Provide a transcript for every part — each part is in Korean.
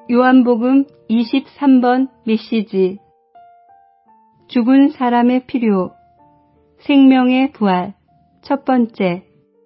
요한복음 23번 메시지. 죽은 사람의 필요, 생명의 부활. 첫 번째.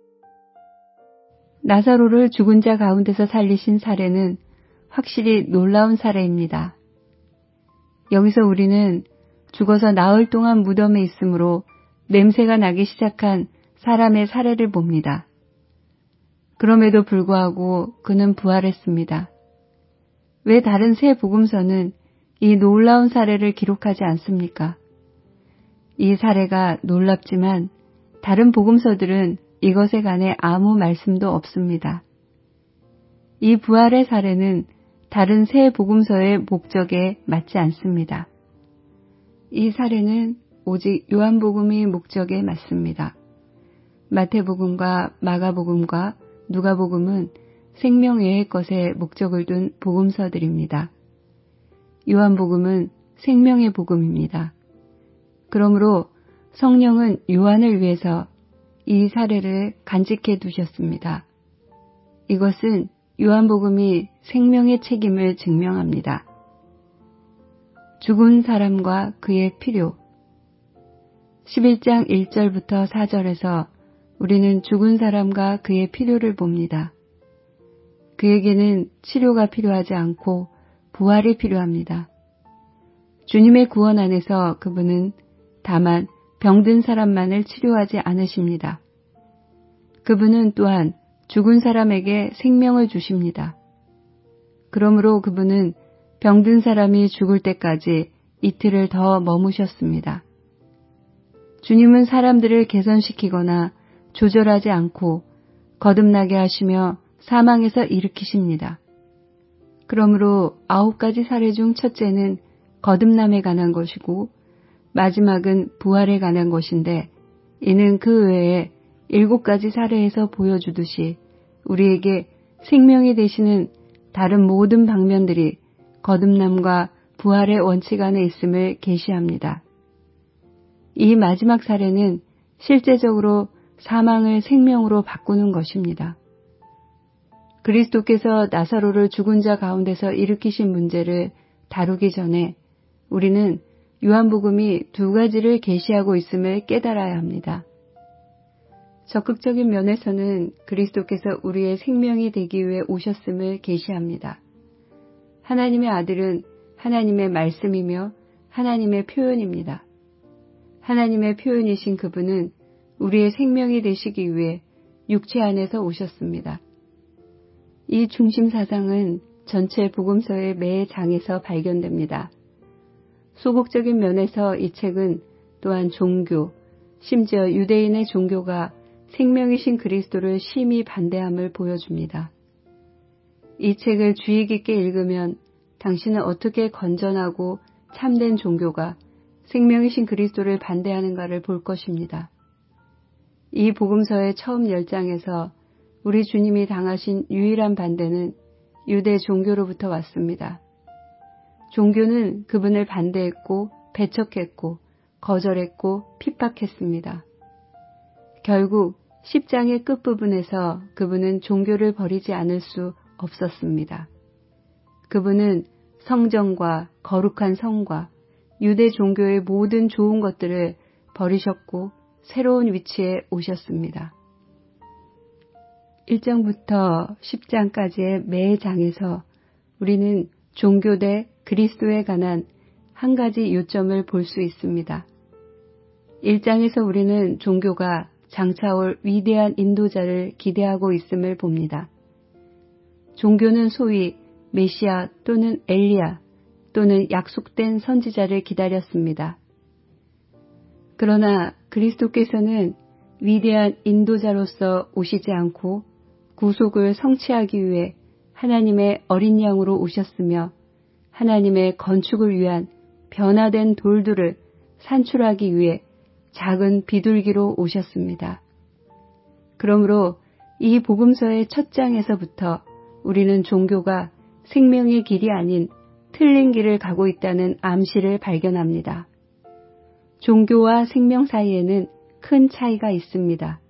나사로를 죽은 자 가운데서 살리신 사례는 확실히 놀라운 사례입니다. 여기서 우리는 죽어서 나흘 동안 무덤에 있으므로 냄새가 나기 시작한 사람의 사례를 봅니다. 그럼에도 불구하고 그는 부활했습니다. 왜 다른 세 복음서는 이 놀라운 사례를 기록하지 않습니까? 이 사례가 놀랍지만 다른 복음서들은 이것에 관해 아무 말씀도 없습니다. 이 부활의 사례는 다른 세 복음서의 목적에 맞지 않습니다. 이 사례는 오직 요한복음의 목적에 맞습니다. 마태복음과 마가복음과 누가복음은 생명 외의 것에 목적을 둔 복음서들입니다. 요한복음은 생명의 복음입니다. 그러므로 성령은 요한을 위해서 이 사례를 간직해 두셨습니다. 이것은 요한복음이 생명의 책임을 증명합니다. 죽은 사람과 그의 필요. 11장 1절부터 4절에서 우리는 죽은 사람과 그의 필요를 봅니다. 그에게는 치료가 필요하지 않고 부활이 필요합니다. 주님의 구원 안에서 그분은 다만 병든 사람만을 치료하지 않으십니다. 그분은 또한 죽은 사람에게 생명을 주십니다. 그러므로 그분은 병든 사람이 죽을 때까지 이틀을 더 머무셨습니다. 주님은 사람들을 개선시키거나 조절하지 않고 거듭나게 하시며 사망에서 일으키십니다. 그러므로 9가지 사례 중 첫째는 거듭남에 관한 것이고 마지막은 부활에 관한 것인데 이는 그 외에 7가지 사례에서 보여주듯이 우리에게 생명이 되시는 다른 모든 방면들이 거듭남과 부활의 원칙 안에 있음을 계시합니다. 이 마지막 사례는 실제적으로 사망을 생명으로 바꾸는 것입니다. 그리스도께서 나사로를 죽은 자 가운데서 일으키신 문제를 다루기 전에 우리는 요한복음이 2가지를 계시하고 있음을 깨달아야 합니다. 적극적인 면에서는 그리스도께서 우리의 생명이 되기 위해 오셨음을 계시합니다. 하나님의 아들은 하나님의 말씀이며 하나님의 표현입니다. 하나님의 표현이신 그분은 우리의 생명이 되시기 위해 육체 안에서 오셨습니다. 이 중심 사상은 전체 복음서의 매 장에서 발견됩니다. 소극적인 면에서 이 책은 또한 종교, 심지어 유대인의 종교가 생명이신 그리스도를 심히 반대함을 보여줍니다. 이 책을 주의 깊게 읽으면 당신은 어떻게 건전하고 참된 종교가 생명이신 그리스도를 반대하는가를 볼 것입니다. 이 복음서의 처음 10장에서 우리 주님이 당하신 유일한 반대는 유대 종교로부터 왔습니다. 종교는 그분을 반대했고 배척했고 거절했고 핍박했습니다. 결국 10장의 끝부분에서 그분은 종교를 버리지 않을 수 없었습니다. 그분은 성전과 거룩한 성과 유대 종교의 모든 좋은 것들을 버리셨고 새로운 위치에 오셨습니다. 1장부터 10장까지의 매 장에서 우리는 종교 대 그리스도에 관한 한 가지 요점을 볼 수 있습니다. 1장에서 우리는 종교가 장차 올 위대한 인도자를 기대하고 있음을 봅니다. 종교는 소위 메시아 또는 엘리야 또는 약속된 선지자를 기다렸습니다. 그러나 그리스도께서는 위대한 인도자로서 오시지 않고 구속을 성취하기 위해 하나님의 어린 양으로 오셨으며 하나님의 건축을 위한 변화된 돌들을 산출하기 위해 작은 비둘기로 오셨습니다. 그러므로 이 복음서의 첫 장에서부터 우리는 종교가 생명의 길이 아닌 틀린 길을 가고 있다는 암시를 발견합니다. 종교와 생명 사이에는 큰 차이가 있습니다.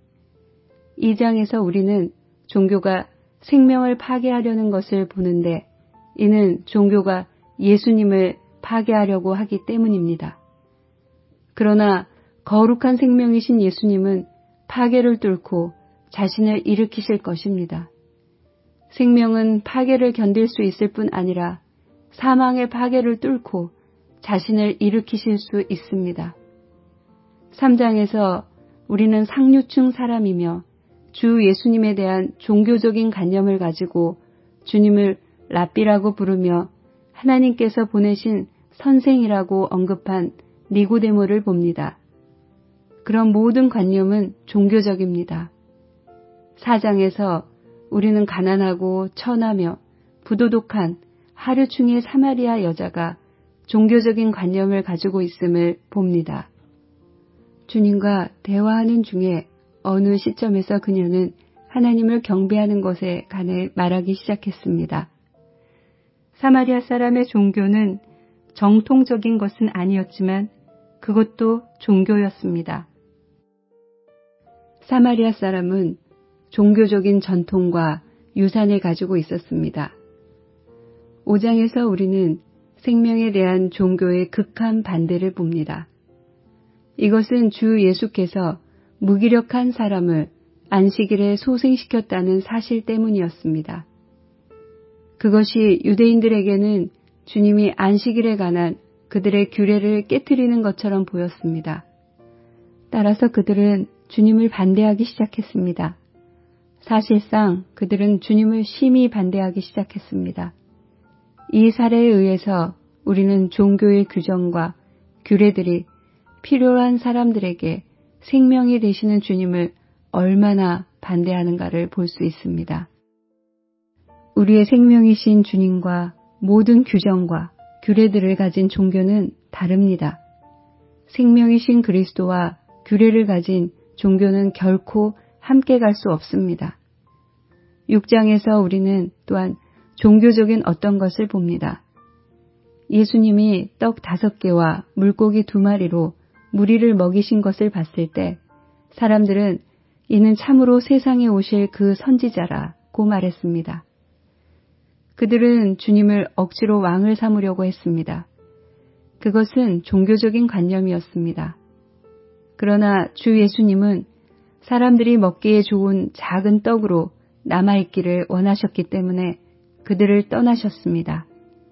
이 장에서 우리는 종교가 생명을 파괴하려는 것을 보는데 이는 종교가 예수님을 파괴하려고 하기 때문입니다. 그러나 거룩한 생명이신 예수님은 파괴를 뚫고 자신을 일으키실 것입니다. 생명은 파괴를 견딜 수 있을 뿐 아니라 사망의 파괴를 뚫고 자신을 일으키실 수 있습니다. 3장에서 우리는 상류층 사람이며 주 예수님에 대한 종교적인 관념을 가지고 주님을 랍비라고 부르며 하나님께서 보내신 선생이라고 언급한 니고데모를 봅니다. 그런 모든 관념은 종교적입니다. 4장에서 우리는 가난하고 천하며 부도덕한 하류층의 사마리아 여자가 종교적인 관념을 가지고 있음을 봅니다. 주님과 대화하는 중에 어느 시점에서 그녀는 하나님을 경배하는 것에 관해 말하기 시작했습니다. 사마리아 사람의 종교는 정통적인 것은 아니었지만 그것도 종교였습니다. 사마리아 사람은 종교적인 전통과 유산을 가지고 있었습니다. 5장에서 우리는 생명에 대한 종교의 극한 반대를 봅니다. 이것은 주 예수께서 무기력한 사람을 안식일에 소생시켰다는 사실 때문이었습니다. 그것이 유대인들에게는 주님이 안식일에 관한 그들의 규례를 깨트리는 것처럼 보였습니다. 따라서 그들은 주님을 반대하기 시작했습니다. 사실상 그들은 주님을 심히 반대하기 시작했습니다. 이 사례에 의해서 우리는 종교의 규정과 규례들이 필요한 사람들에게 생명이 되시는 주님을 얼마나 반대하는가를 볼 수 있습니다. 우리의 생명이신 주님과 모든 규정과 규례들을 가진 종교는 다릅니다. 생명이신 그리스도와 규례를 가진 종교는 결코 함께 갈 수 없습니다. 6장에서 우리는 또한 종교적인 어떤 것을 봅니다. 예수님이 떡 5개와 물고기 2마리로 무리를 먹이신 것을 봤을 때 사람들은 이는 참으로 세상에 오실 그 선지자라고 말했습니다. 그들은 주님을 억지로 왕을 삼으려고 했습니다. 그것은 종교적인 관념이었습니다. 그러나 주 예수님은 사람들이 먹기에 좋은 작은 떡으로 남아있기를 원하셨기 때문에 그들을 떠나셨습니다.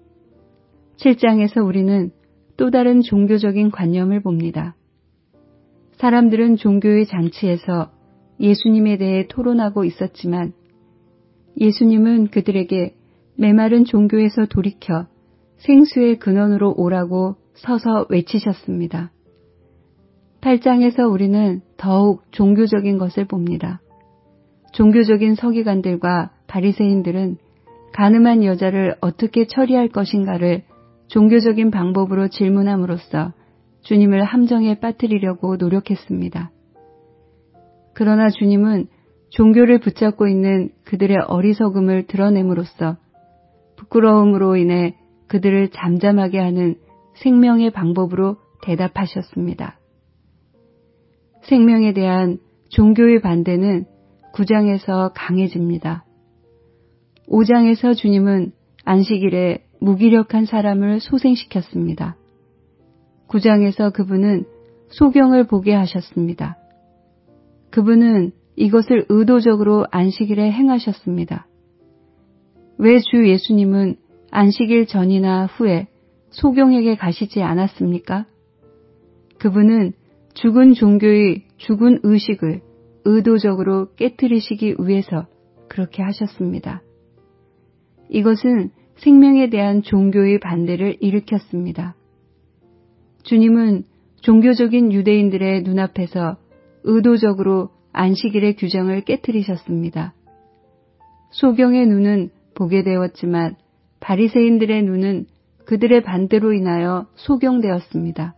7장에서 우리는 또 다른 종교적인 관념을 봅니다. 사람들은 종교의 장치에서 예수님에 대해 토론하고 있었지만 예수님은 그들에게 메마른 종교에서 돌이켜 생수의 근원으로 오라고 서서 외치셨습니다. 8장에서 우리는 더욱 종교적인 것을 봅니다. 종교적인 서기관들과 바리새인들은 간음한 여자를 어떻게 처리할 것인가를 종교적인 방법으로 질문함으로써 주님을 함정에 빠뜨리려고 노력했습니다. 그러나 주님은 종교를 붙잡고 있는 그들의 어리석음을 드러냄으로써 부끄러움으로 인해 그들을 잠잠하게 하는 생명의 방법으로 대답하셨습니다. 생명에 대한 종교의 반대는 9장에서 강해집니다. 5장에서 주님은 안식일에 무기력한 사람을 소생시켰습니다. 9장에서 그분은 소경을 보게 하셨습니다. 그분은 이것을 의도적으로 안식일에 행하셨습니다. 왜 주 예수님은 안식일 전이나 후에 소경에게 가시지 않았습니까? 그분은 죽은 종교의 죽은 의식을 의도적으로 깨뜨리시기 위해서 그렇게 하셨습니다. 이것은 생명에 대한 종교의 반대를 일으켰습니다. 주님은 종교적인 유대인들의 눈앞에서 의도적으로 안식일의 규정을 깨뜨리셨습니다. 소경의 눈은 보게 되었지만 바리새인들의 눈은 그들의 반대로 인하여 소경되었습니다.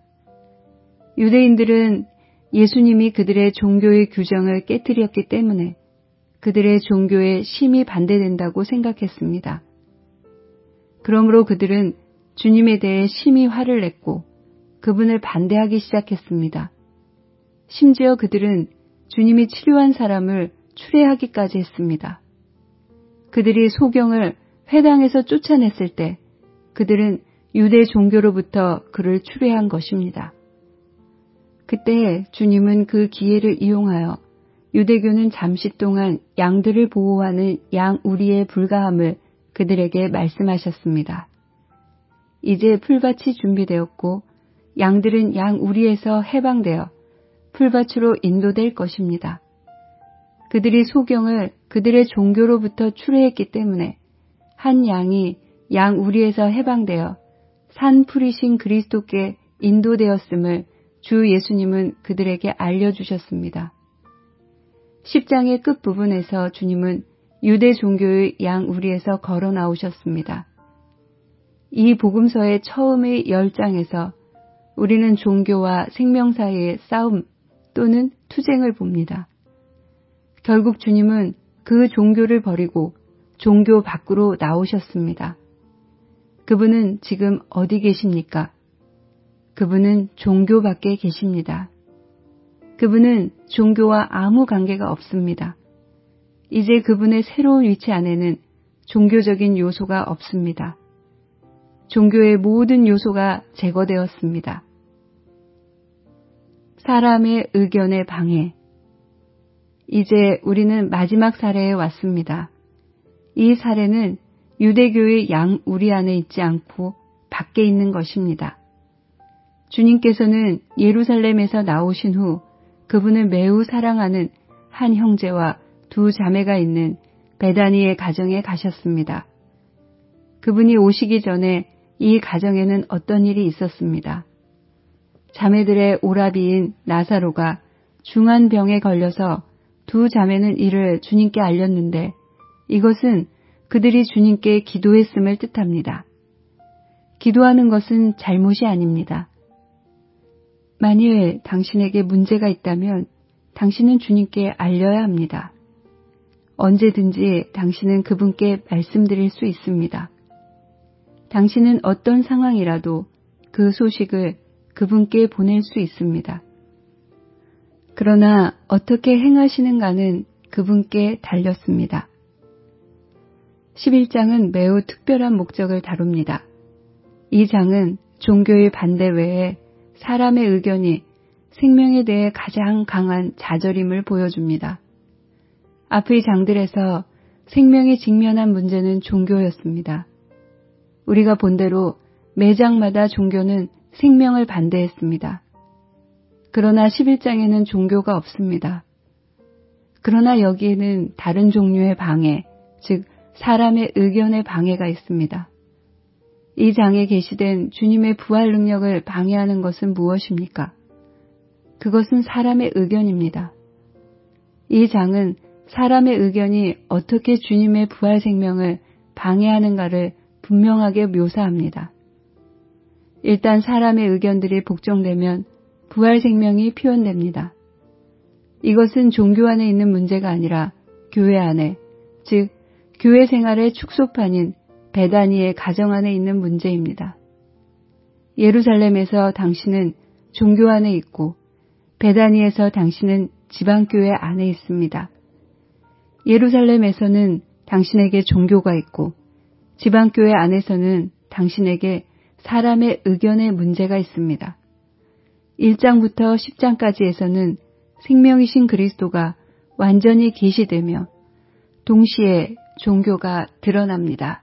유대인들은 예수님이 그들의 종교의 규정을 깨뜨렸기 때문에 그들의 종교에 심히 반대된다고 생각했습니다. 그러므로 그들은 주님에 대해 심히 화를 냈고 그분을 반대하기 시작했습니다. 심지어 그들은 주님이 치료한 사람을 추례하기까지 했습니다. 그들이 소경을 회당에서 쫓아냈을 때 그들은 유대 종교로부터 그를 추뢰한 것입니다. 그때 주님은 그 기회를 이용하여 유대교는 잠시 동안 양들을 보호하는 양우리에 불과함을 그들에게 말씀하셨습니다. 이제 풀밭이 준비되었고 양들은 양우리에서 해방되어 풀밭으로 인도될 것입니다. 그들이 소경을 그들의 종교로부터 추뢰했기 때문에 한 양이 양우리에서 해방되어 산풀이신 그리스도께 인도되었음을 주 예수님은 그들에게 알려주셨습니다. 10장의 끝부분에서 주님은 유대 종교의 양우리에서 걸어 나오셨습니다. 이 복음서의 처음의 10장에서 우리는 종교와 생명 사이의 싸움 또는 투쟁을 봅니다. 결국 주님은 그 종교를 버리고 종교 밖으로 나오셨습니다. 그분은 지금 어디 계십니까? 그분은 종교 밖에 계십니다. 그분은 종교와 아무 관계가 없습니다. 이제 그분의 새로운 위치 안에는 종교적인 요소가 없습니다. 종교의 모든 요소가 제거되었습니다. 사람의 의견에 방해. 이제 우리는 마지막 사례에 왔습니다. 이 사례는 유대교의 양우리 안에 있지 않고 밖에 있는 것입니다. 주님께서는 예루살렘에서 나오신 후 그분을 매우 사랑하는 한 형제와 두 자매가 있는 베다니의 가정에 가셨습니다. 그분이 오시기 전에 이 가정에는 어떤 일이 있었습니다. 자매들의 오라비인 나사로가 중한 병에 걸려서 두 자매는 이를 주님께 알렸는데 이것은 그들이 주님께 기도했음을 뜻합니다. 기도하는 것은 잘못이 아닙니다. 만일 당신에게 문제가 있다면 당신은 주님께 알려야 합니다. 언제든지 당신은 그분께 말씀드릴 수 있습니다. 당신은 어떤 상황이라도 그 소식을 그분께 보낼 수 있습니다. 그러나 어떻게 행하시는가는 그분께 달렸습니다. 11장은 매우 특별한 목적을 다룹니다. 이 장은 종교의 반대 외에 사람의 의견이 생명에 대해 가장 강한 좌절임을 보여줍니다. 앞의 장들에서 생명이 직면한 문제는 종교였습니다. 우리가 본 대로 매 장마다 종교는 생명을 반대했습니다. 그러나 11장에는 종교가 없습니다. 그러나 여기에는 다른 종류의 방해, 즉 사람의 의견의 방해가 있습니다. 이 장에 게시된 주님의 부활 능력을 방해하는 것은 무엇입니까? 그것은 사람의 의견입니다. 이 장은 사람의 의견이 어떻게 주님의 부활 생명을 방해하는가를 분명하게 묘사합니다. 일단 사람의 의견들이 복종되면 부활 생명이 표현됩니다. 이것은 종교 안에 있는 문제가 아니라 교회 안에, 즉 교회 생활의 축소판인 베다니의 가정 안에 있는 문제입니다. 예루살렘에서 당신은 종교 안에 있고 베다니에서 당신은 지방교회 안에 있습니다. 예루살렘에서는 당신에게 종교가 있고 지방교회 안에서는 당신에게 사람의 의견의 문제가 있습니다. 1장부터 10장까지에서는 생명이신 그리스도가 완전히 계시되며 동시에 종교가 드러납니다.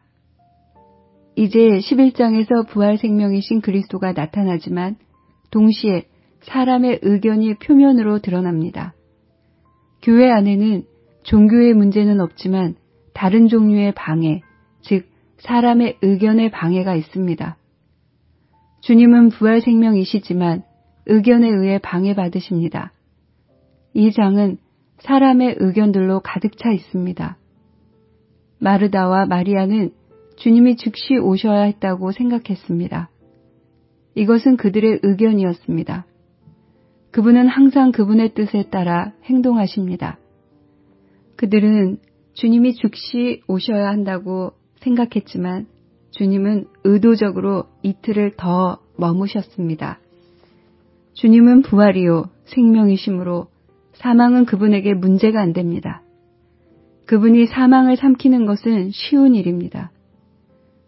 이제 11장에서 부활 생명이신 그리스도가 나타나지만 동시에 사람의 의견이 표면으로 드러납니다. 교회 안에는 종교의 문제는 없지만 다른 종류의 방해, 즉 사람의 의견의 방해가 있습니다. 주님은 부활 생명이시지만 의견에 의해 방해받으십니다. 이 장은 사람의 의견들로 가득 차 있습니다. 마르다와 마리아는 주님이 즉시 오셔야 했다고 생각했습니다. 이것은 그들의 의견이었습니다. 그분은 항상 그분의 뜻에 따라 행동하십니다. 그들은 주님이 즉시 오셔야 한다고 생각했지만 주님은 의도적으로 이틀을 더 머무셨습니다. 주님은 부활이요 생명이시므로 사망은 그분에게 문제가 안 됩니다. 그분이 사망을 삼키는 것은 쉬운 일입니다.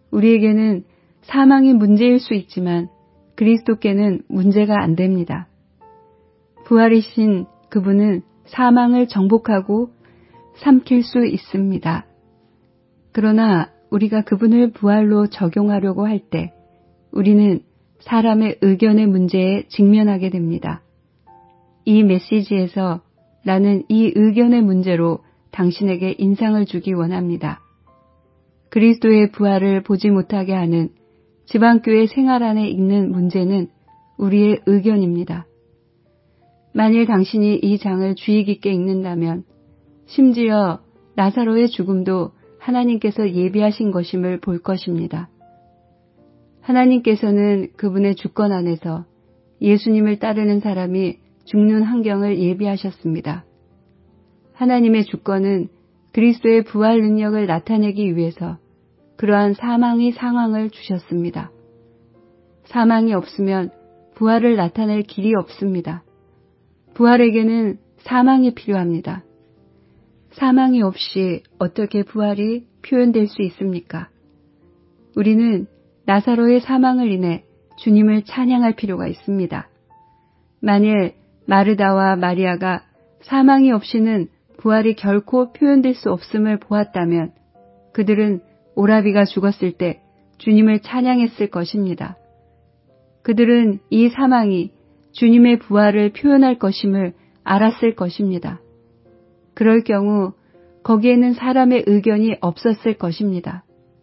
우리에게는 사망이 문제일 수 있지만 그리스도께는 문제가 안 됩니다. 부활이신 그분은 사망을 정복하고 삼킬 수 있습니다. 그러나 우리가 그분을 부활로 적용하려고 할 때 우리는 사람의 의견의 문제에 직면하게 됩니다. 이 메시지에서 나는 이 의견의 문제로 당신에게 인상을 주기 원합니다. 그리스도의 부활을 보지 못하게 하는 지방교회 생활 안에 있는 문제는 우리의 의견입니다. 만일 당신이 이 장을 주의 깊게 읽는다면 심지어 나사로의 죽음도 하나님께서 예비하신 것임을 볼 것입니다. 하나님께서는 그분의 주권 안에서 예수님을 따르는 사람이 죽는 환경을 예비하셨습니다. 하나님의 주권은 그리스도의 부활 능력을 나타내기 위해서 그러한 사망의 상황을 주셨습니다. 사망이 없으면 부활을 나타낼 길이 없습니다. 부활에게는 사망이 필요합니다. 사망이 없이 어떻게 부활이 표현될 수 있습니까? 우리는 나사로의 사망을 인해 주님을 찬양할 필요가 있습니다. 만일 마르다와 마리아가 사망이 없이는 부활이 결코 표현될 수 없음을 보았다면 그들은 오라비가 죽었을 때 주님을 찬양했을 것입니다. 그들은 이 사망이 주님의 부활을 표현할 것임을 알았을 것입니다. 그럴 경우 거기에는 사람의 의견이 없었을 것입니다.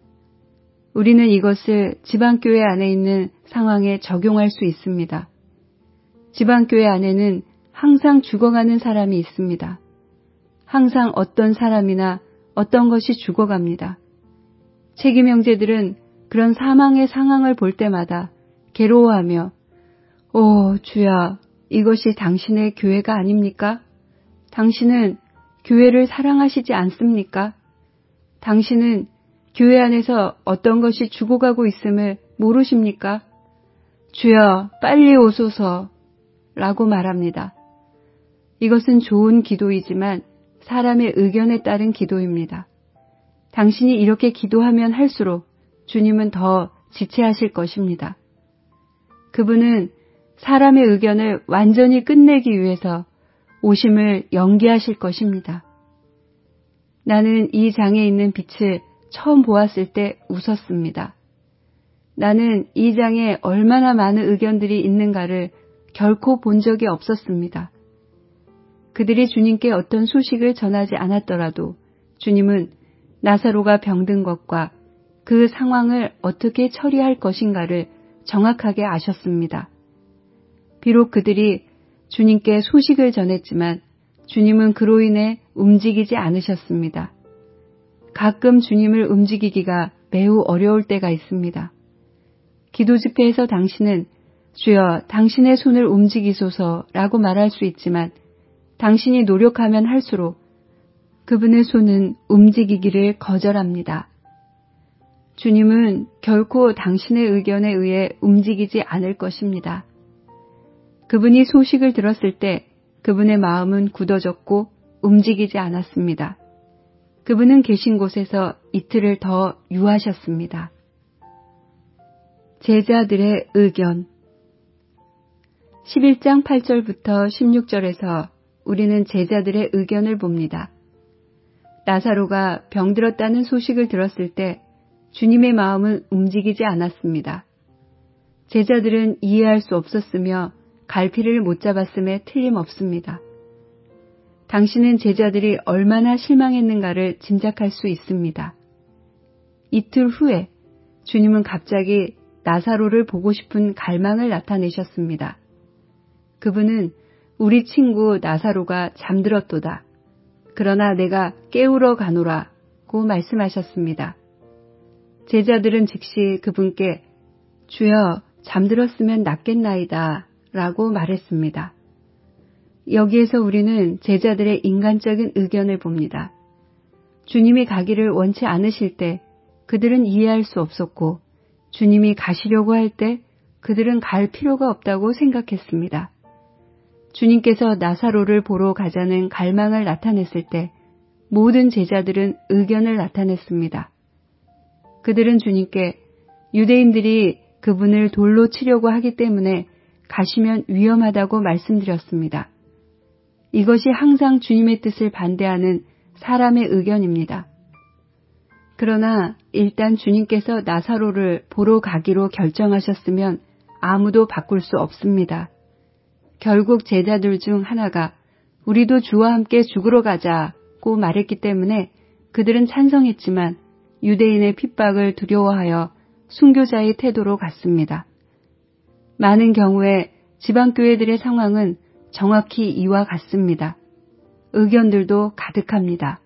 우리는 이것을 지방교회 안에 있는 상황에 적용할 수 있습니다. 지방교회 안에는 항상 죽어가는 사람이 있습니다. 항상 어떤 사람이나 어떤 것이 죽어갑니다. 책임 형제들은 그런 사망의 상황을 볼 때마다 괴로워하며 오 주야 이것이 당신의 교회가 아닙니까? 당신은 교회를 사랑하시지 않습니까? 당신은 교회 안에서 어떤 것이 죽어가고 있음을 모르십니까? 주여 빨리 오소서 라고 말합니다. 이것은 좋은 기도이지만 사람의 의견에 따른 기도입니다. 당신이 이렇게 기도하면 할수록 주님은 더 지체하실 것입니다. 그분은 사람의 의견을 완전히 끝내기 위해서 오심을 연기하실 것입니다. 나는 이 장에 있는 빛을 처음 보았을 때 웃었습니다. 나는 이 장에 얼마나 많은 의견들이 있는가를 결코 본 적이 없었습니다. 그들이 주님께 어떤 소식을 전하지 않았더라도 주님은 나사로가 병든 것과 그 상황을 어떻게 처리할 것인가를 정확하게 아셨습니다. 비록 그들이 주님께 소식을 전했지만 주님은 그로 인해 움직이지 않으셨습니다. 가끔 주님을 움직이기가 매우 어려울 때가 있습니다. 기도 집회에서 당신은 주여 당신의 손을 움직이소서라고 말할 수 있지만 당신이 노력하면 할수록 그분의 손은 움직이기를 거절합니다. 주님은 결코 당신의 의견에 의해 움직이지 않을 것입니다. 그분이 소식을 들었을 때 그분의 마음은 굳어졌고 움직이지 않았습니다. 그분은 계신 곳에서 이틀을 더 유하셨습니다. 제자들의 의견 11장 8절부터 16절에서 우리는 제자들의 의견을 봅니다. 나사로가 병들었다는 소식을 들었을 때 주님의 마음은 움직이지 않았습니다. 제자들은 이해할 수 없었으며 갈피를 못 잡았음에 틀림없습니다. 당신은 제자들이 얼마나 실망했는가를 짐작할 수 있습니다. 이틀 후에 주님은 갑자기 나사로를 보고 싶은 갈망을 나타내셨습니다. 그분은 우리 친구 나사로가 잠들었도다. 그러나 내가 깨우러 가노라고 말씀하셨습니다. 제자들은 즉시 그분께 주여 잠들었으면 낫겠나이다 라고 말했습니다. 여기에서 우리는 제자들의 인간적인 의견을 봅니다. 주님이 가기를 원치 않으실 때 그들은 이해할 수 없었고 주님이 가시려고 할 때 그들은 갈 필요가 없다고 생각했습니다. 주님께서 나사로를 보러 가자는 갈망을 나타냈을 때 모든 제자들은 의견을 나타냈습니다. 그들은 주님께 유대인들이 그분을 돌로 치려고 하기 때문에 가시면 위험하다고 말씀드렸습니다. 이것이 항상 주님의 뜻을 반대하는 사람의 의견입니다. 그러나 일단 주님께서 나사로를 보러 가기로 결정하셨으면 아무도 바꿀 수 없습니다. 결국 제자들 중 하나가 우리도 주와 함께 죽으러 가자고 말했기 때문에 그들은 찬성했지만 유대인의 핍박을 두려워하여 순교자의 태도로 갔습니다. 많은 경우에 지방교회들의 상황은 정확히 이와 같습니다. 의견들도 가득합니다.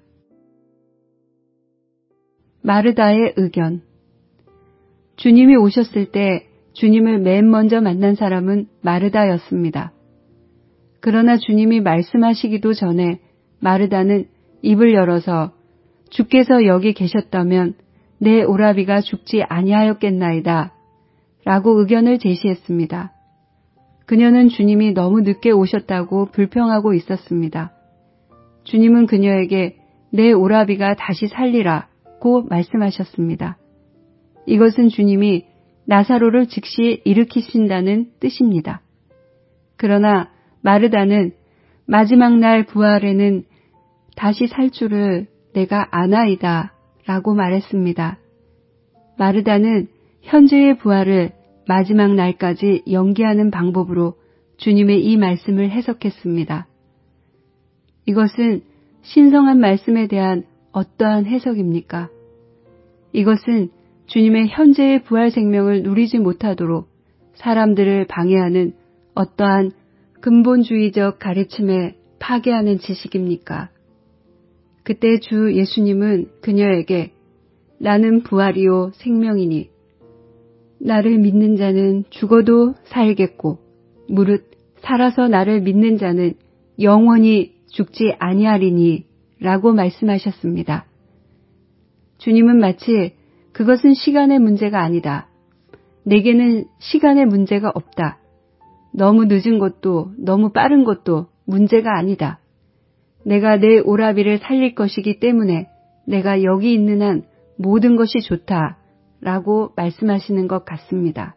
마르다의 의견. 주님이 오셨을 때 주님을 맨 먼저 만난 사람은 마르다였습니다. 그러나 주님이 말씀하시기도 전에 마르다는 입을 열어서 주께서 여기 계셨다면 내 오라비가 죽지 아니하였겠나이다 라고 의견을 제시했습니다. 그녀는 주님이 너무 늦게 오셨다고 불평하고 있었습니다. 주님은 그녀에게 내 오라비가 다시 살리라고 말씀하셨습니다. 이것은 주님이 나사로를 즉시 일으키신다는 뜻입니다. 그러나 마르다는 마지막 날 부활에는 다시 살 줄을 내가 아나이다 라고 말했습니다. 마르다는 현재의 부활을 마지막 날까지 연기하는 방법으로 주님의 이 말씀을 해석했습니다. 이것은 신성한 말씀에 대한 어떠한 해석입니까? 이것은 주님의 현재의 부활 생명을 누리지 못하도록 사람들을 방해하는 어떠한 근본주의적 가르침에 파괴하는 지식입니까? 그때 주 예수님은 그녀에게 나는 부활이요 생명이니 나를 믿는 자는 죽어도 살겠고 무릇 살아서 나를 믿는 자는 영원히 죽지 아니하리니 라고 말씀하셨습니다. 주님은 마치 그것은 시간의 문제가 아니다. 내게는 시간의 문제가 없다. 너무 늦은 것도 너무 빠른 것도 문제가 아니다. 내가 내 오라비를 살릴 것이기 때문에 내가 여기 있는 한 모든 것이 좋다 라고 말씀하시는 것 같습니다.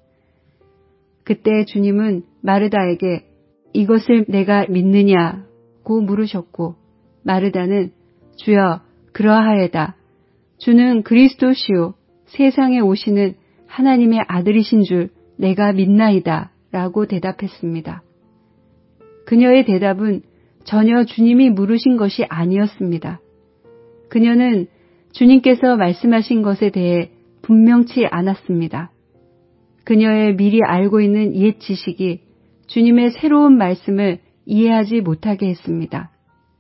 그때 주님은 마르다에게 이것을 내가 믿느냐고 물으셨고 마르다는 주여 그러하에다 주는 그리스도시요 세상에 오시는 하나님의 아들이신 줄 내가 믿나이다 라고 대답했습니다. 그녀의 대답은 전혀 주님이 물으신 것이 아니었습니다. 그녀는 주님께서 말씀하신 것에 대해 분명치 않았습니다. 그녀의 미리 알고 있는 옛 지식이 주님의 새로운 말씀을 이해하지 못하게 했습니다.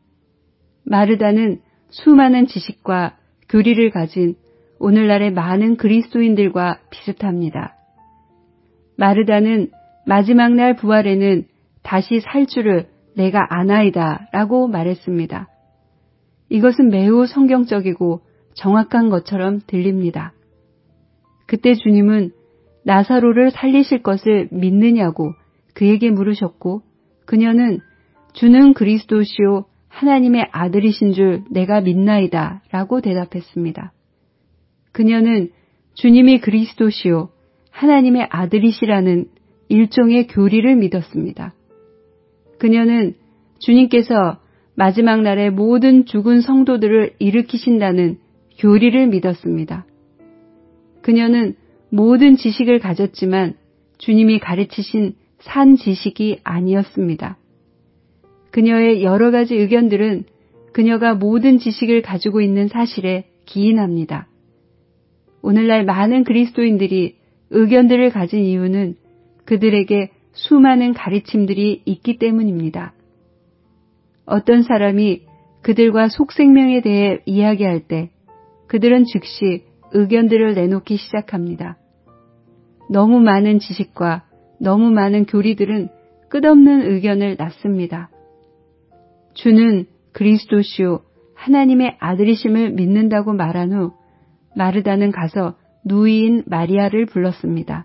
마르다는 수많은 지식과 교리를 가진 오늘날의 많은 그리스도인들과 비슷합니다. 마르다는 마지막 날 부활에는 다시 살 줄을 내가 아나이다 라고 말했습니다. 이것은 매우 성경적이고 정확한 것처럼 들립니다. 그때 주님은 나사로를 살리실 것을 믿느냐고 그에게 물으셨고 그녀는 주는 그리스도시요 하나님의 아들이신 줄 내가 믿나이다 라고 대답했습니다. 그녀는 주님이 그리스도시요 하나님의 아들이시라는 일종의 교리를 믿었습니다. 그녀는 주님께서 마지막 날에 모든 죽은 성도들을 일으키신다는 교리를 믿었습니다. 그녀는 모든 지식을 가졌지만 주님이 가르치신 산 지식이 아니었습니다. 그녀의 여러 가지 의견들은 그녀가 모든 지식을 가지고 있는 사실에 기인합니다. 오늘날 많은 그리스도인들이 의견들을 가진 이유는 그들에게 수많은 가르침들이 있기 때문입니다. 어떤 사람이 그들과 속생명에 대해 이야기할 때 그들은 즉시 의견들을 내놓기 시작합니다. 너무 많은 지식과 너무 많은 교리들은 끝없는 의견을 낳습니다. 주는 그리스도시요 하나님의 아들이심을 믿는다고 말한 후 마르다는 가서 누이인 마리아를 불렀습니다.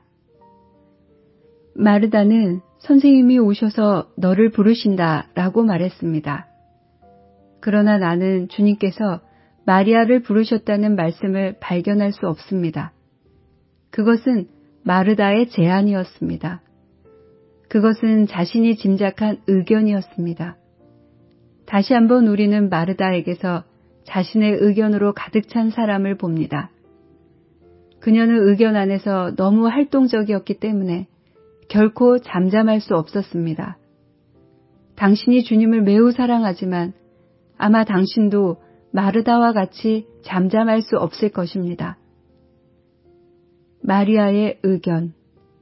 마르다는 선생님이 오셔서 너를 부르신다 라고 말했습니다. 그러나 나는 주님께서 마리아를 부르셨다는 말씀을 발견할 수 없습니다. 그것은 마르다의 제안이었습니다. 그것은 자신이 짐작한 의견이었습니다. 다시 한번 우리는 마르다에게서 자신의 의견으로 가득 찬 사람을 봅니다. 그녀는 의견 안에서 너무 활동적이었기 때문에 결코 잠잠할 수 없었습니다. 당신이 주님을 매우 사랑하지만 아마 당신도 마르다와 같이 잠잠할 수 없을 것입니다. 마리아의 의견.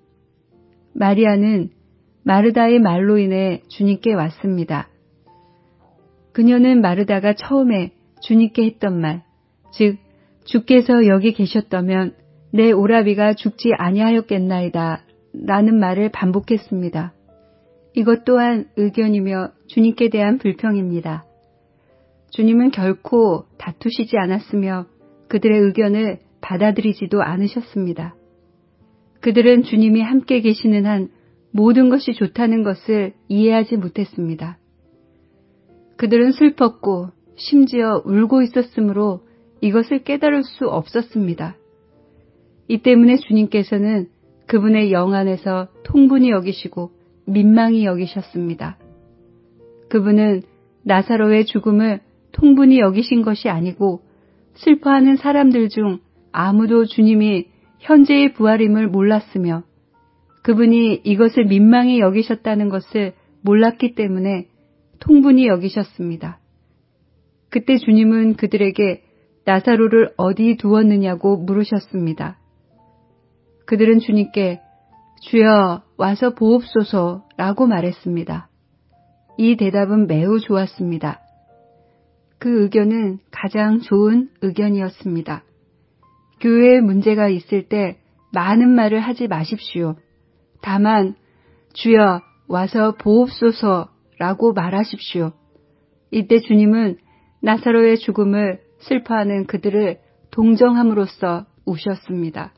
마리아는 마르다의 말로 인해 주님께 왔습니다. 그녀는 마르다가 처음에 주님께 했던 말, 즉 주께서 여기 계셨다면 내 오라비가 죽지 아니하였겠나이다 라는 말을 반복했습니다. 이것 또한 의견이며 주님께 대한 불평입니다. 주님은 결코 다투시지 않았으며 그들의 의견을 받아들이지도 않으셨습니다. 그들은 주님이 함께 계시는 한 모든 것이 좋다는 것을 이해하지 못했습니다. 그들은 슬펐고 심지어 울고 있었으므로 이것을 깨달을 수 없었습니다. 이 때문에 주님께서는 그분의 영 안에서 통분히 여기시고 민망히 여기셨습니다. 그분은 나사로의 죽음을 통분히 여기신 것이 아니고 슬퍼하는 사람들 중 아무도 주님이 현재의 부활임을 몰랐으며 그분이 이것을 민망히 여기셨다는 것을 몰랐기 때문에 통분히 여기셨습니다. 그때 주님은 그들에게 나사로를 어디 두었느냐고 물으셨습니다. 그들은 주님께 주여 와서 보옵소서 라고 말했습니다. 이 대답은 매우 좋았습니다. 그 의견은 가장 좋은 의견이었습니다. 교회에 문제가 있을 때 많은 말을 하지 마십시오. 다만 주여 와서 보옵소서 라고 말하십시오. 이때 주님은 나사로의 죽음을 슬퍼하는 그들을 동정함으로써 우셨습니다.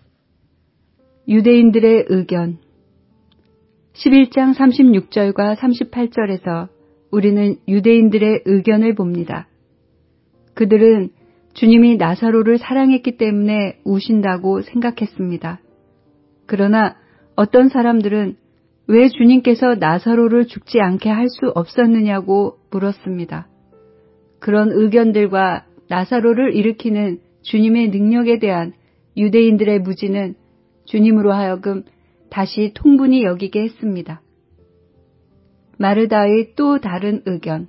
유대인들의 의견 11장 36절과 38절에서 우리는 유대인들의 의견을 봅니다. 그들은 주님이 나사로를 사랑했기 때문에 우신다고 생각했습니다. 그러나 어떤 사람들은 왜 주님께서 나사로를 죽지 않게 할 수 없었느냐고 물었습니다. 그런 의견들과 나사로를 일으키는 주님의 능력에 대한 유대인들의 무지는 주님으로 하여금 다시 통분히 여기게 했습니다. 마르다의 또 다른 의견.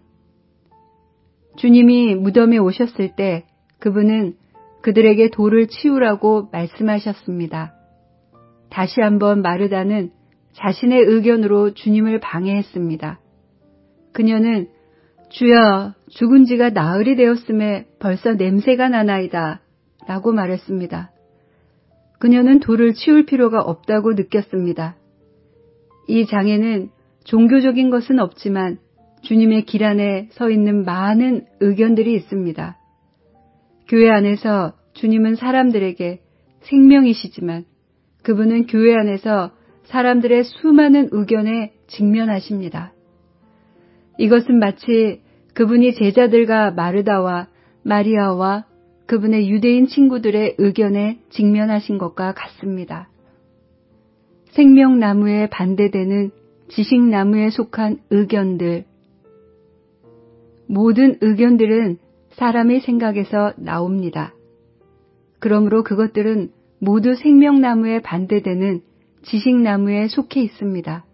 주님이 무덤에 오셨을 때 그분은 그들에게 돌을 치우라고 말씀하셨습니다. 다시 한번 마르다는 자신의 의견으로 주님을 방해했습니다. 그녀는 주여 죽은 지가 나흘이 되었음에 벌써 냄새가 나나이다 라고 말했습니다. 그녀는 돌을 치울 필요가 없다고 느꼈습니다. 이 장에는 종교적인 것은 없지만 주님의 길 안에 서 있는 많은 의견들이 있습니다. 교회 안에서 주님은 사람들에게 생명이시지만 그분은 교회 안에서 사람들의 수많은 의견에 직면하십니다. 이것은 마치 그분이 제자들과 마르다와 마리아와 그분의 유대인 친구들의 의견에 직면하신 것과 같습니다. 생명나무에 반대되는 지식나무에 속한 의견들. 모든 의견들은 사람의 생각에서 나옵니다. 그러므로 그것들은 모두 생명나무에 반대되는 지식나무에 속해 있습니다.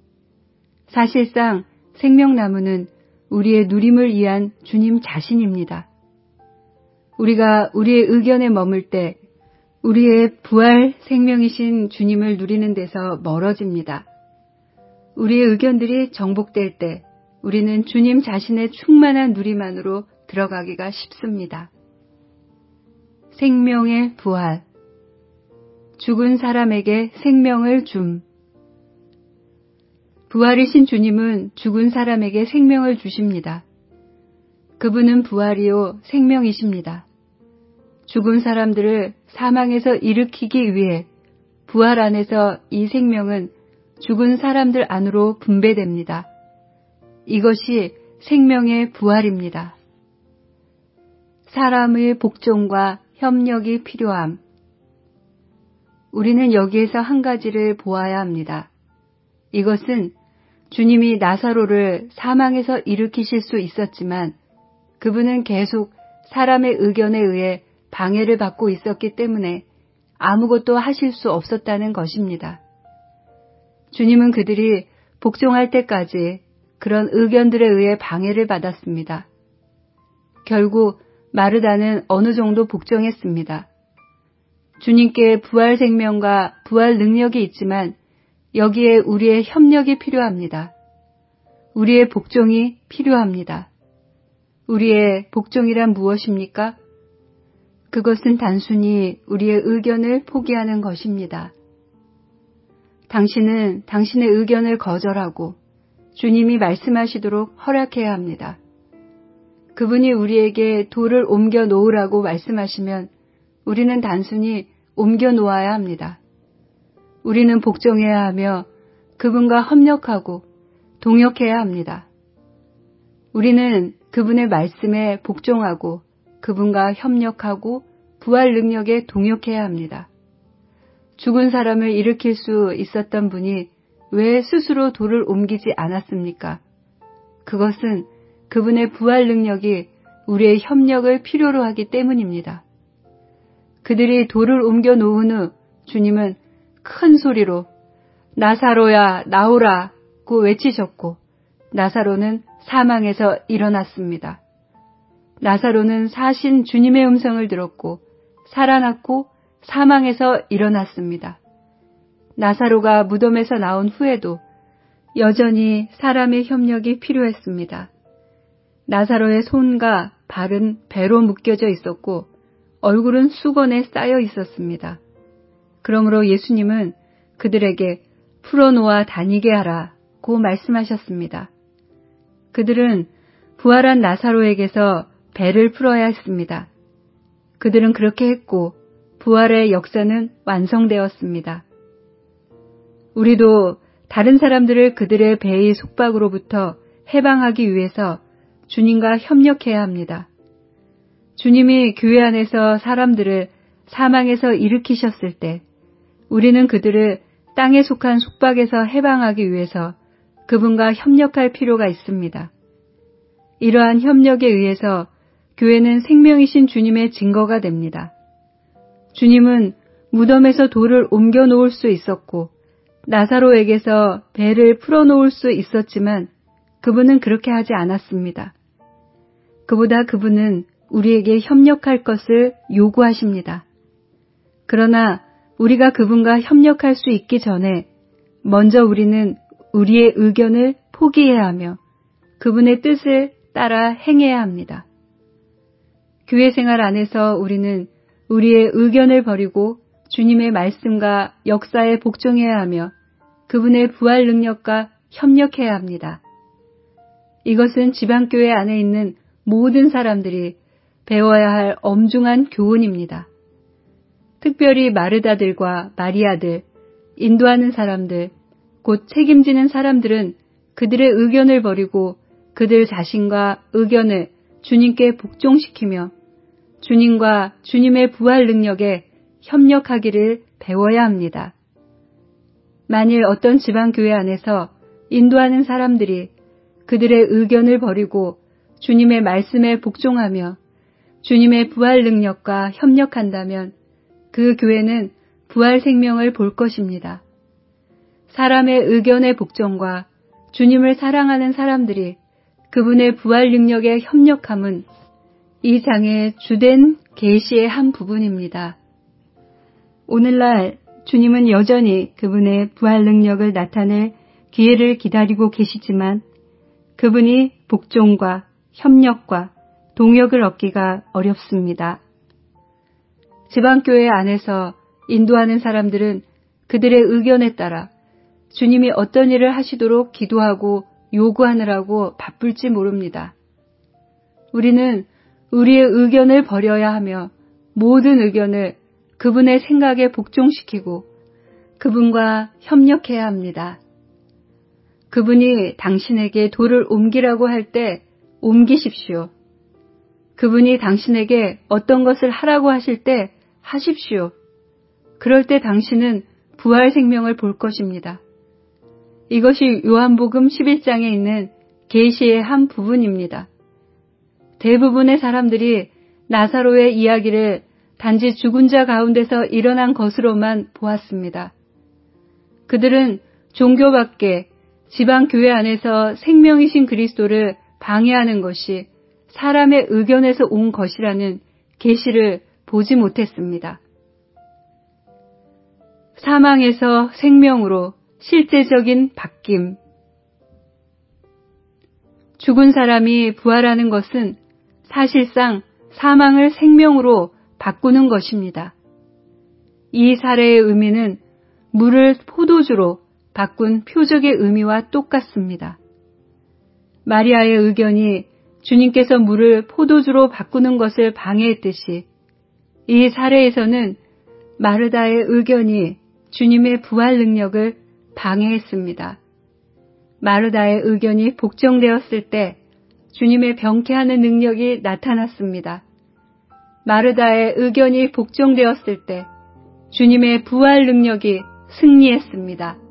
사실상 생명나무는 우리의 누림을 위한 주님 자신입니다. 우리가 우리의 의견에 머물 때 우리의 부활 생명이신 주님을 누리는 데서 멀어집니다. 우리의 의견들이 정복될 때 우리는 주님 자신의 충만한 누림 안으로 들어가기가 쉽습니다. 생명의 부활. 죽은 사람에게 생명을 줌. 부활이신 주님은 죽은 사람에게 생명을 주십니다. 그분은 부활이요 생명이십니다. 죽은 사람들을 사망에서 일으키기 위해 부활 안에서 이 생명은 죽은 사람들 안으로 분배됩니다. 이것이 생명의 부활입니다. 사람의 복종과 협력이 필요함. 우리는 여기에서 한 가지를 보아야 합니다. 이것은 주님이 나사로를 사망에서 일으키실 수 있었지만 그분은 계속 사람의 의견에 의해 방해를 받고 있었기 때문에 아무것도 하실 수 없었다는 것입니다. 주님은 그들이 복종할 때까지 그런 의견들에 의해 방해를 받았습니다. 결국 마르다는 어느 정도 복종했습니다. 주님께 부활 생명과 부활 능력이 있지만 여기에 우리의 협력이 필요합니다. 우리의 복종이 필요합니다. 우리의 복종이란 무엇입니까? 그것은 단순히 우리의 의견을 포기하는 것입니다. 당신은 당신의 의견을 거절하고 주님이 말씀하시도록 허락해야 합니다. 그분이 우리에게 돌을 옮겨 놓으라고 말씀하시면 우리는 단순히 옮겨 놓아야 합니다. 우리는 복종해야 하며 그분과 협력하고 동역해야 합니다. 우리는 그분의 말씀에 복종하고 그분과 협력하고 부활 능력에 동역해야 합니다. 죽은 사람을 일으킬 수 있었던 분이 왜 스스로 돌을 옮기지 않았습니까? 그것은 그분의 부활 능력이 우리의 협력을 필요로 하기 때문입니다. 그들이 돌을 옮겨 놓은 후 주님은 큰 소리로 나사로야 나오라고 외치셨고 나사로는 사망에서 일어났습니다. 나사로는 사신 주님의 음성을 들었고 살아났고 사망에서 일어났습니다. 나사로가 무덤에서 나온 후에도 여전히 사람의 협력이 필요했습니다. 나사로의 손과 발은 배로 묶여져 있었고 얼굴은 수건에 쌓여 있었습니다. 그러므로 예수님은 그들에게 풀어놓아 다니게 하라고 말씀하셨습니다. 그들은 부활한 나사로에게서 배를 풀어야 했습니다. 그들은 그렇게 했고 부활의 역사는 완성되었습니다. 우리도 다른 사람들을 그들의 배의 속박으로부터 해방하기 위해서 주님과 협력해야 합니다. 주님이 교회 안에서 사람들을 사망에서 일으키셨을 때 우리는 그들을 땅에 속한 속박에서 해방하기 위해서 그분과 협력할 필요가 있습니다. 이러한 협력에 의해서 교회는 생명이신 주님의 증거가 됩니다. 주님은 무덤에서 돌을 옮겨 놓을 수 있었고 나사로에게서 배를 풀어 놓을 수 있었지만 그분은 그렇게 하지 않았습니다. 그보다 그분은 우리에게 협력할 것을 요구하십니다. 그러나 우리가 그분과 협력할 수 있기 전에 먼저 우리는 우리의 의견을 포기해야 하며 그분의 뜻을 따라 행해야 합니다. 교회 생활 안에서 우리는 우리의 의견을 버리고 주님의 말씀과 역사에 복종해야 하며 그분의 부활 능력과 협력해야 합니다. 이것은 지방교회 안에 있는 모든 사람들이 배워야 할 엄중한 교훈입니다. 특별히 마르다들과 마리아들, 인도하는 사람들, 곧 책임지는 사람들은 그들의 의견을 버리고 그들 자신과 의견을 주님께 복종시키며 주님과 주님의 부활 능력에 협력하기를 배워야 합니다. 만일 어떤 지방교회 안에서 인도하는 사람들이 그들의 의견을 버리고 주님의 말씀에 복종하며 주님의 부활 능력과 협력한다면 그 교회는 부활 생명을 볼 것입니다. 사람의 의견의 복종과 주님을 사랑하는 사람들이 그분의 부활 능력에 협력함은 이 장의 주된 계시의 한 부분입니다. 오늘날 주님은 여전히 그분의 부활 능력을 나타낼 기회를 기다리고 계시지만 그분이 복종과 협력과 동역을 얻기가 어렵습니다. 지방교회 안에서 인도하는 사람들은 그들의 의견에 따라 주님이 어떤 일을 하시도록 기도하고 요구하느라고 바쁠지 모릅니다. 우리는 우리의 의견을 버려야 하며 모든 의견을 그분의 생각에 복종시키고 그분과 협력해야 합니다. 그분이 당신에게 돌을 옮기라고 할 때 옮기십시오. 그분이 당신에게 어떤 것을 하라고 하실 때 하십시오. 그럴 때 당신은 부활 생명을 볼 것입니다. 이것이 요한복음 11장에 있는 계시의 한 부분입니다. 대부분의 사람들이 나사로의 이야기를 단지 죽은 자 가운데서 일어난 것으로만 보았습니다. 그들은 종교밖에 지방교회 안에서 생명이신 그리스도를 방해하는 것이 사람의 의견에서 온 것이라는 계시를 보지 못했습니다. 사망에서 생명으로 실제적인 바뀜. 죽은 사람이 부활하는 것은 사실상 사망을 생명으로 바꾸는 것입니다. 이 사례의 의미는 물을 포도주로 바꾼 표적의 의미와 똑같습니다. 마리아의 의견이 주님께서 물을 포도주로 바꾸는 것을 방해했듯이 이 사례에서는 마르다의 의견이 주님의 부활 능력을 방해했습니다. 마르다의 의견이 복종되었을 때 주님의 병케하는 능력이 나타났습니다. 마르다의 의견이 복종되었을 때 주님의 부활 능력이 승리했습니다.